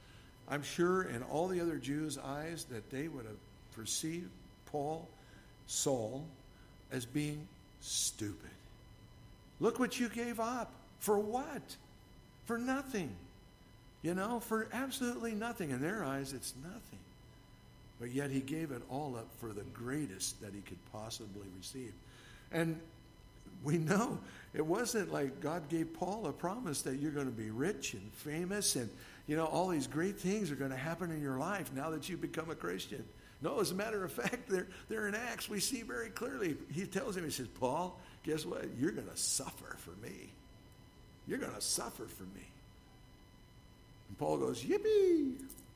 I'm sure in all the other Jews' eyes that they would have perceived Saul, as being stupid. Look what you gave up. For what? For nothing. For absolutely nothing. In their eyes, it's nothing. But yet he gave it all up for the greatest that he could possibly receive. And we know it wasn't like God gave Paul a promise that you're going to be rich and famous and, all these great things are going to happen in your life now that you become a Christian. No, as a matter of fact, they're in Acts. We see very clearly. He tells him, he says, Paul, guess what? You're going to suffer for me. You're going to suffer for me. And Paul goes, yippee.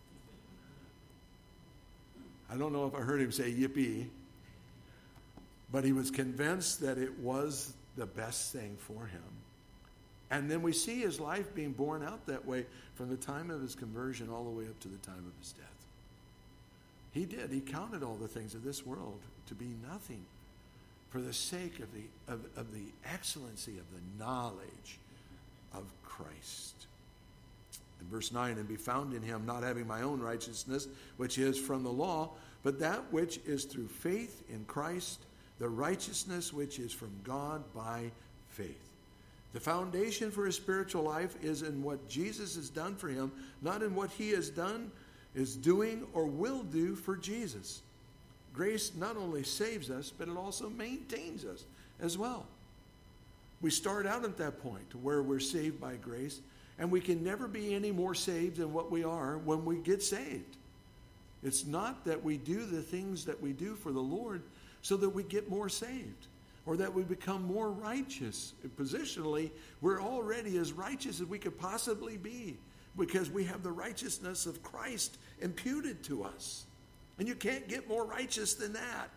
I don't know if I heard him say yippee, but he was convinced that it was the best thing for him. And then we see his life being borne out that way from the time of his conversion all the way up to the time of his death. He did. He counted all the things of this world to be nothing for the sake of the excellency of the knowledge of Christ. In verse 9, and be found in him, not having my own righteousness, which is from the law, but that which is through faith in Christ, the righteousness which is from God by faith. The foundation for his spiritual life is in what Jesus has done for him, not in what he has done, is doing, or will do for Jesus. Grace not only saves us, but it also maintains us as well. We start out at that point where we're saved by grace, and we can never be any more saved than what we are when we get saved. It's not that we do the things that we do for the Lord so that we get more saved or that we become more righteous. Positionally, we're already as righteous as we could possibly be because we have the righteousness of Christ imputed to us. And you can't get more righteous than that.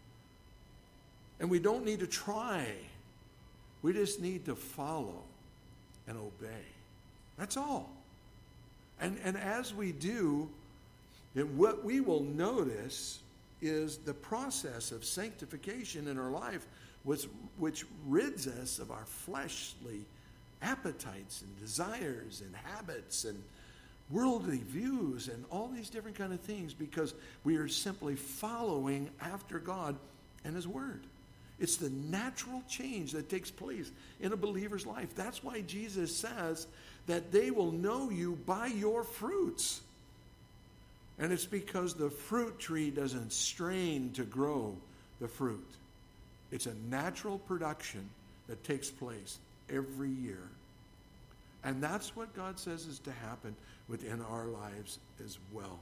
And we don't need to try. We just need to follow and obey. That's all. And as we do, what we will notice is the process of sanctification in our life, which rids us of our fleshly appetites and desires and habits and worldly views and all these different kind of things, because we are simply following after God and his word. It's the natural change that takes place in a believer's life. That's why Jesus says that they will know you by your fruits. And it's because the fruit tree doesn't strain to grow the fruit. It's a natural production that takes place every year. And that's what God says is to happen within our lives as well.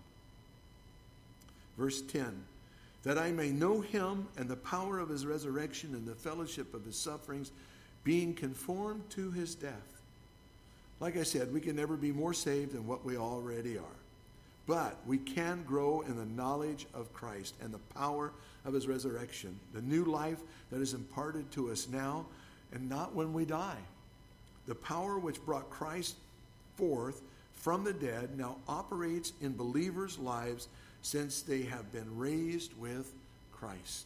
Verse 10, that I may know him and the power of his resurrection and the fellowship of his sufferings, being conformed to his death. Like I said, we can never be more saved than what we already are. But we can grow in the knowledge of Christ and the power of his resurrection, the new life that is imparted to us now and not when we die. The power which brought Christ forth from the dead now operates in believers' lives since they have been raised with Christ.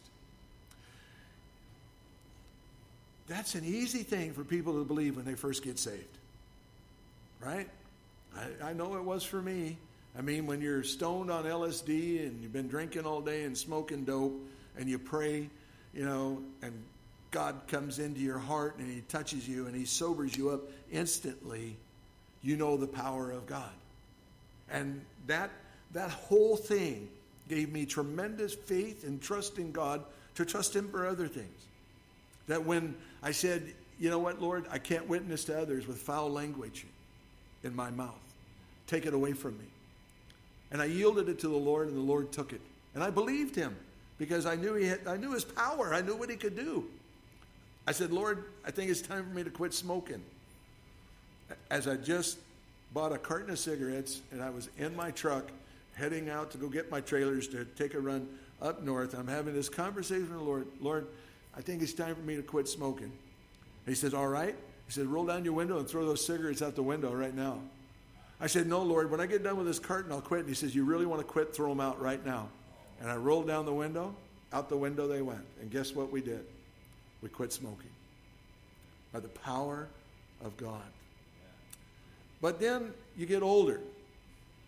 That's an easy thing for people to believe when they first get saved. Right? I know it was for me. I mean, when you're stoned on LSD and you've been drinking all day and smoking dope and you pray, and God comes into your heart and he touches you and he sobers you up instantly, you know the power of God. And that whole thing gave me tremendous faith and trust in God to trust him for other things. That when I said, you know what, Lord, I can't witness to others with foul language in my mouth. Take it away from me. And I yielded it to the Lord, and the Lord took it. And I believed him because I knew his power. I knew what he could do. I said, Lord, I think it's time for me to quit smoking. As I just bought a carton of cigarettes, and I was in my truck heading out to go get my trailers to take a run up north. I'm having this conversation with the Lord. Lord, I think it's time for me to quit smoking. And he says, all right. He said, roll down your window and throw those cigarettes out the window right now. I said, no, Lord, when I get done with this carton, I'll quit. And he says, you really want to quit? Throw them out right now. And I rolled down the window. Out the window they went. And guess what we did? We quit smoking by the power of God. But then you get older.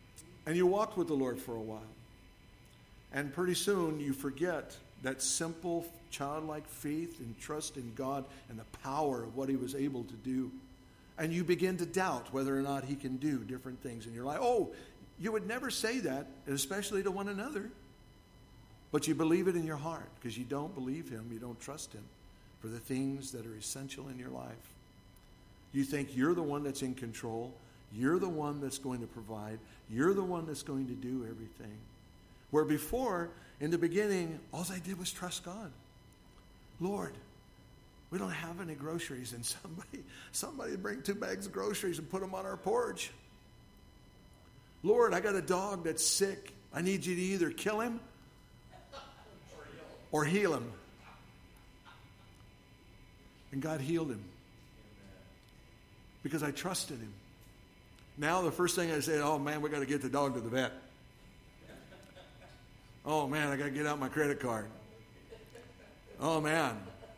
And you walked with the Lord for a while. And pretty soon you forget that simple, childlike faith and trust in God and the power of what he was able to do. And you begin to doubt whether or not he can do different things in your life. Oh, you would never say that, especially to one another. But you believe it in your heart because you don't believe him, you don't trust him for the things that are essential in your life. You think you're the one that's in control. You're the one that's going to provide. You're the one that's going to do everything. Where before, in the beginning, all I did was trust God. Lord, we don't have any groceries, and somebody bring 2 bags of groceries and put them on our porch. Lord, I got a dog that's sick. I need you to either kill him or heal him. And God healed him because I trusted him. Now the first thing I say, oh man, we got to get the dog to the vet. Oh man, I got to get out my credit card. Oh man.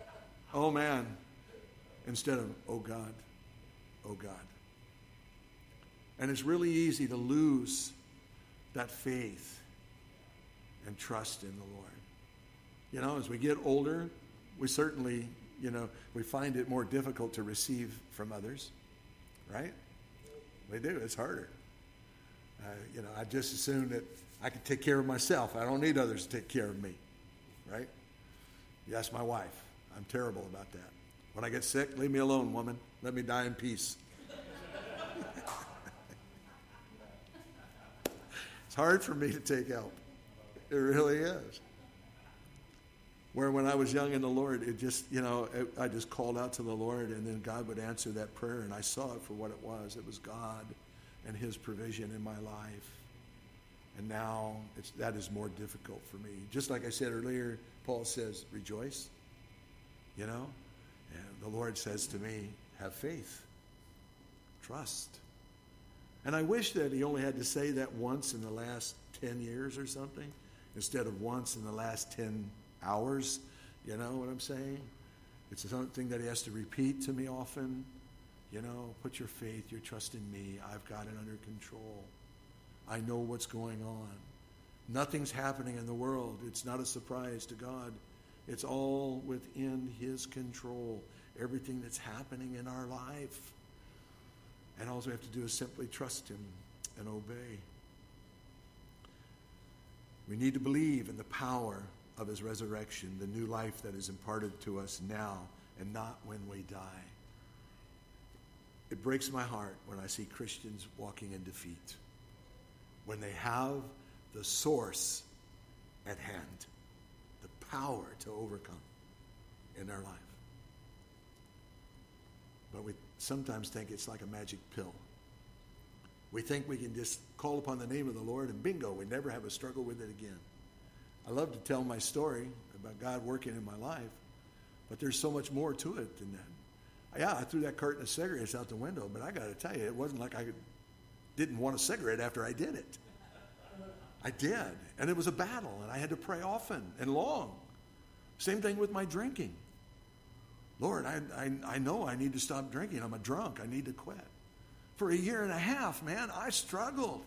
Instead of, oh God. And it's really easy to lose that faith and trust in the Lord. You know, as we get older, we certainly, we find it more difficult to receive from others, right? We do. It's harder. I just assume that I can take care of myself. I don't need others to take care of me, right? Yes, my wife. I'm terrible about that. When I get sick, leave me alone, woman. Let me die in peace. It's hard for me to take help. It really is. Where when I was young in the Lord, it just, I just called out to the Lord, and then God would answer that prayer, and I saw it for what it was. It was God and his provision in my life. And now that is more difficult for me. Just like I said earlier, Paul says, rejoice. And the Lord says to me, have faith. Trust. And I wish that he only had to say that once in the last 10 years or something, instead of once in the last 10 hours. You know what I'm saying? It's something that he has to repeat to me often. Put your faith, your trust in me. I've got it under control. I know what's going on. Nothing's happening in the world. It's not a surprise to God. It's all within his control. Everything that's happening in our life. And all we have to do is simply trust him and obey. We need to believe in the power of his resurrection, the new life that is imparted to us now and not when we die. It breaks my heart when I see Christians walking in defeat, when they have the source at hand, the power to overcome in their life. But we sometimes think it's like a magic pill. We think we can just call upon the name of the Lord and bingo, we never have a struggle with it again. I love to tell my story about God working in my life, but there's so much more to it than that. Yeah, I threw that carton of cigarettes out the window, but I got to tell you, it wasn't like I didn't want a cigarette after I did it. I did, and it was a battle, and I had to pray often and long. Same thing with my drinking. Lord, I know I need to stop drinking. I'm a drunk. I need to quit. For a year and a half, man, I struggled.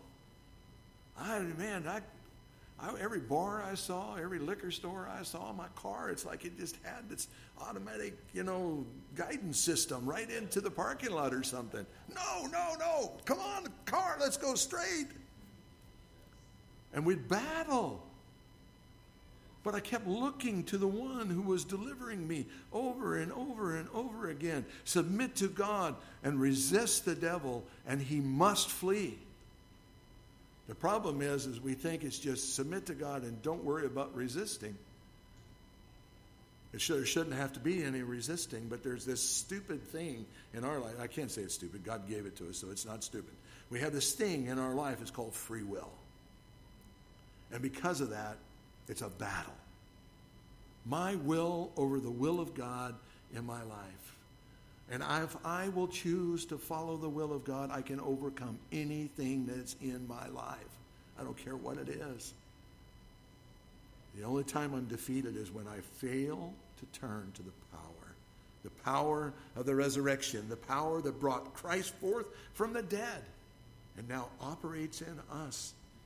Every bar I saw, every liquor store I saw, my car, it's like it just had this automatic, guidance system right into the parking lot or something. No. Come on, car, let's go straight. And we'd battle. But I kept looking to the one who was delivering me over and over and over again. Submit to God and resist the devil, and he must flee. The problem is we think it's just submit to God and don't worry about resisting. There shouldn't have to be any resisting, but there's this stupid thing in our life. I can't say it's stupid. God gave it to us, so it's not stupid. We have this thing in our life. It's called free will. And because of that, it's a battle. My will over the will of God in my life. And if I will choose to follow the will of God, I can overcome anything that's in my life. I don't care what it is. The only time I'm defeated is when I fail to turn to the power of the resurrection, the power that brought Christ forth from the dead and now operates in us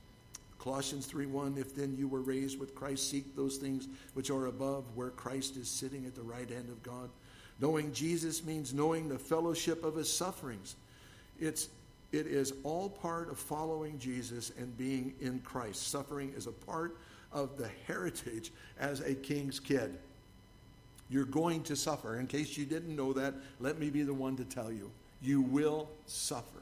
Colossians 3:1, if then you were raised with Christ, seek those things which are above, where Christ is sitting at the right hand of God. Knowing Jesus means knowing the fellowship of his sufferings. It is all part of following Jesus and being in Christ. Suffering is a part of the heritage as a king's kid. You're going to suffer. In case you didn't know that, let me be the one to tell you. You will suffer.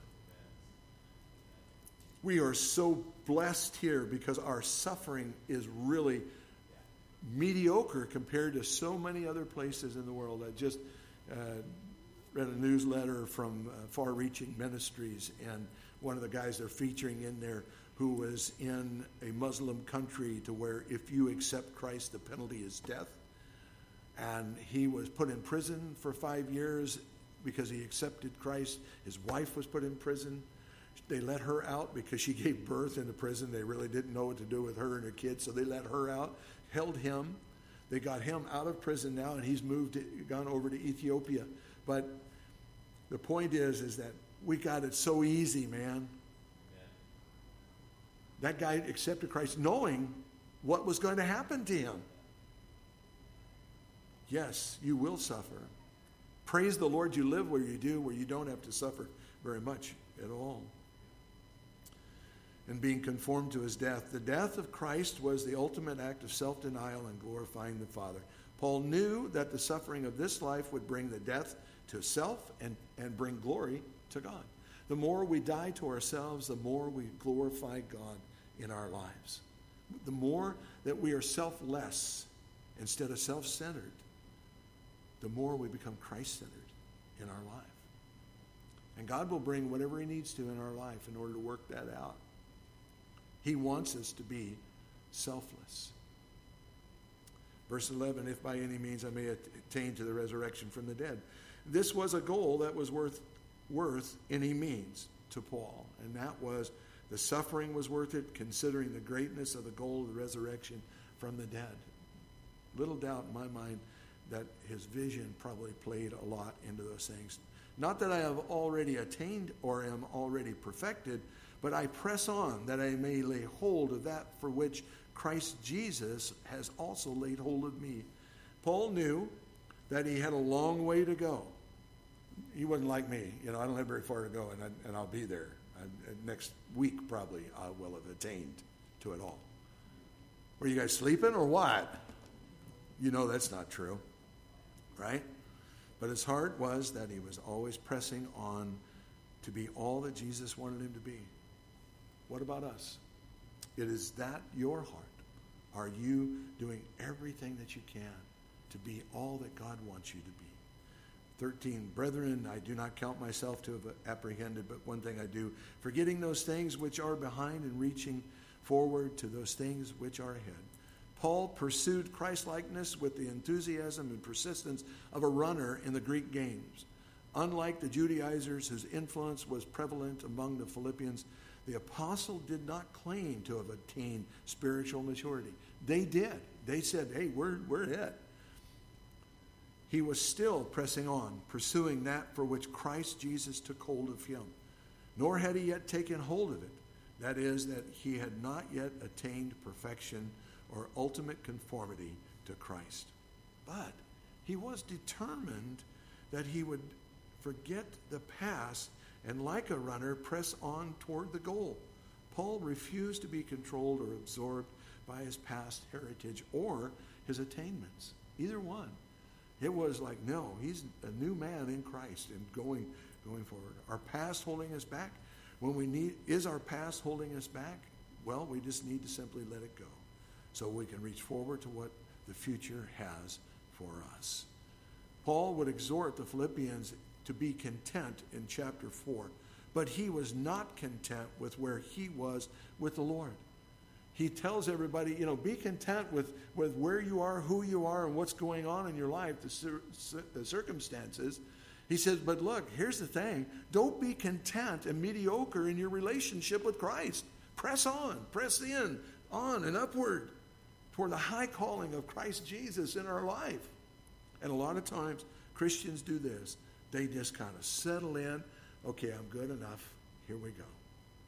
We are so blessed here because our suffering is really mediocre compared to so many other places in the world. I just read a newsletter from Far Reaching Ministries, and one of the guys they're featuring in there who was in a Muslim country to where if you accept Christ, the penalty is death. And he was put in prison for 5 years because he accepted Christ. His wife was put in prison. They let her out because she gave birth in the prison. They really didn't know what to do with her and her kids, so they let her out, held him. They got him out of prison now, and he's gone over to Ethiopia. But the point is that we got it so easy, man. That guy accepted Christ knowing what was going to happen to him. Yes, you will suffer. Praise the Lord you live where you do, where you don't have to suffer very much at all. And being conformed to his death. The death of Christ was the ultimate act of self-denial and glorifying the Father. Paul knew that the suffering of this life would bring the death to self and bring glory to God. The more we die to ourselves, the more we glorify God in our lives. The more that we are selfless instead of self-centered, the more we become Christ-centered in our life. And God will bring whatever he needs to in our life in order to work that out. He wants us to be selfless. Verse 11, if by any means I may attain to the resurrection from the dead. This was a goal that was worth any means to Paul. And that was, the suffering was worth it, considering the greatness of the goal of the resurrection from the dead. Little doubt in my mind that his vision probably played a lot into those things. Not that I have already attained or am already perfected, but I press on that I may lay hold of that for which Christ Jesus has also laid hold of me. Paul knew that he had a long way to go. He wasn't like me. I don't have very far to go, and I'll be there. Next week, probably, I will have attained to it all. Were you guys sleeping or what? That's not true, right? But his heart was that he was always pressing on to be all that Jesus wanted him to be. What about us? Is that your heart? Are you doing everything that you can to be all that God wants you to be? 13, brethren, I do not count myself to have apprehended, but one thing I do, forgetting those things which are behind and reaching forward to those things which are ahead. Paul pursued Christ-likeness with the enthusiasm and persistence of a runner in the Greek games. Unlike the Judaizers whose influence was prevalent among the Philippians, the apostle did not claim to have attained spiritual maturity. They did. They said, hey, we're it. He was still pressing on, pursuing that for which Christ Jesus took hold of him. Nor had he yet taken hold of it. That is, that he had not yet attained perfection or ultimate conformity to Christ. But he was determined that he would forget the past and, like a runner, press on toward the goal. Paul refused to be controlled or absorbed by his past heritage or his attainments. Either one. It was like, no, he's a new man in Christ and going forward. Our past holding us back? Is our past holding us back? Well, we just need to simply let it go so we can reach forward to what the future has for us. Paul would exhort the Philippians to be content in chapter 4, but he was not content with where he was with the Lord. He tells everybody, be content with where you are, who you are, and what's going on in your life, the circumstances. He says, but look, here's the thing. Don't be content and mediocre in your relationship with Christ. Press on, press in, on and upward toward the high calling of Christ Jesus in our life. And a lot of times, Christians do this. They just kind of settle in. Okay, I'm good enough. Here we go.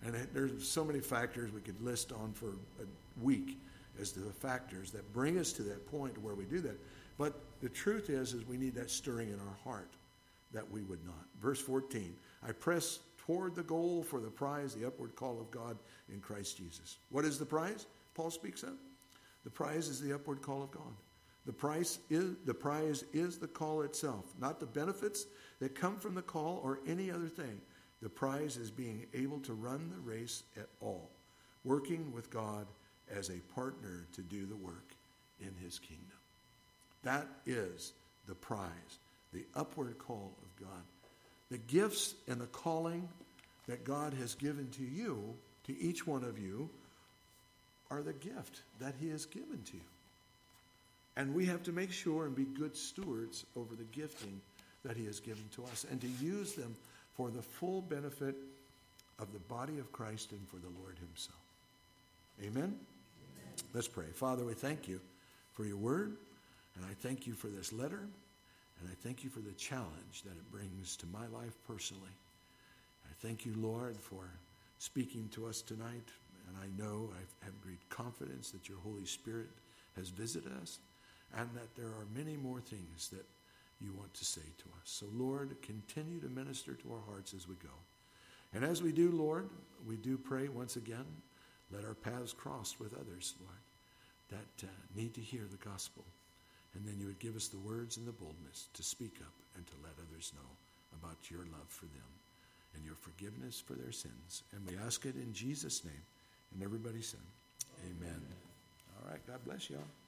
And there's so many factors we could list on for a week as to the factors that bring us to that point where we do that. But the truth is we need that stirring in our heart that we would not. Verse 14, I press toward the goal for the prize, the upward call of God in Christ Jesus. What is the prize Paul speaks of? The prize is the upward call of God. The prize is the call itself, not the benefits that come from the call or any other thing. The prize is being able to run the race at all, working with God as a partner to do the work in his kingdom. That is the prize, the upward call of God. The gifts and the calling that God has given to you, to each one of you, are the gift that he has given to you. And we have to make sure and be good stewards over the gifting that he has given to us and to use them for the full benefit of the body of Christ and for the Lord himself. Amen? Amen. Let's pray. Father, we thank you for your word, and I thank you for this letter, and I thank you for the challenge that it brings to my life personally. I thank you, Lord, for speaking to us tonight, and I know I have great confidence that your Holy Spirit has visited us, and that there are many more things that you want to say to us. So, Lord, continue to minister to our hearts as we go. And as we do, Lord, we do pray once again, let our paths cross with others, Lord, that need to hear the gospel. And then you would give us the words and the boldness to speak up and to let others know about your love for them and your forgiveness for their sins. And we ask it in Jesus' name. And everybody said, amen. All right, God bless you all.